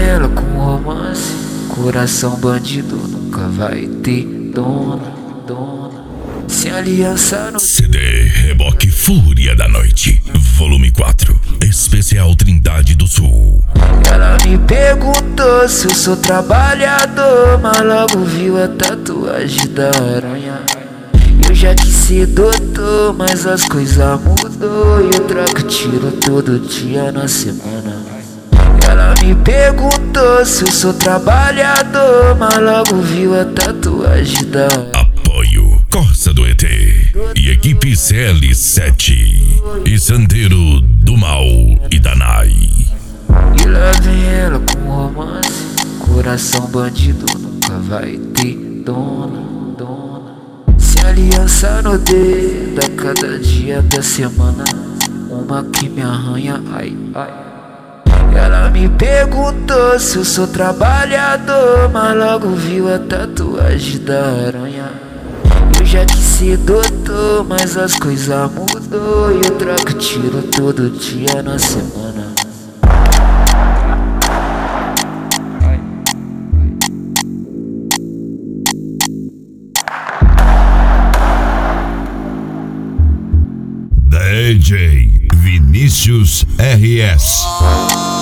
ela com romance. Coração bandido nunca vai ter dona. Sem aliança no CD Reboque Fúria da Noite, volume 4, especial Trindade do Sul. Ela me perguntou se eu sou trabalhador, mas logo viu a tatuagem da aranha. Eu já quis ser doutor, mas as coisas mudou e eu troco tiro todo dia na semana. Ela me perguntou se eu sou trabalhador, mas logo viu a tatuagem da Apoio Corsa do ET e equipe CL7 e Sandeiro do Mal e Danai. E lá vem ela com romance. Coração bandido nunca vai ter dona. Sem aliança no dedo, a cada dia da semana uma que me arranha, ai. Ela me perguntou se eu sou trabalhador, mas logo viu a tatuagem da aranha. Eu já quis ser doutor, mas as coisas mudou e eu troco tiro todo dia na semana. DJ Vinícius RS.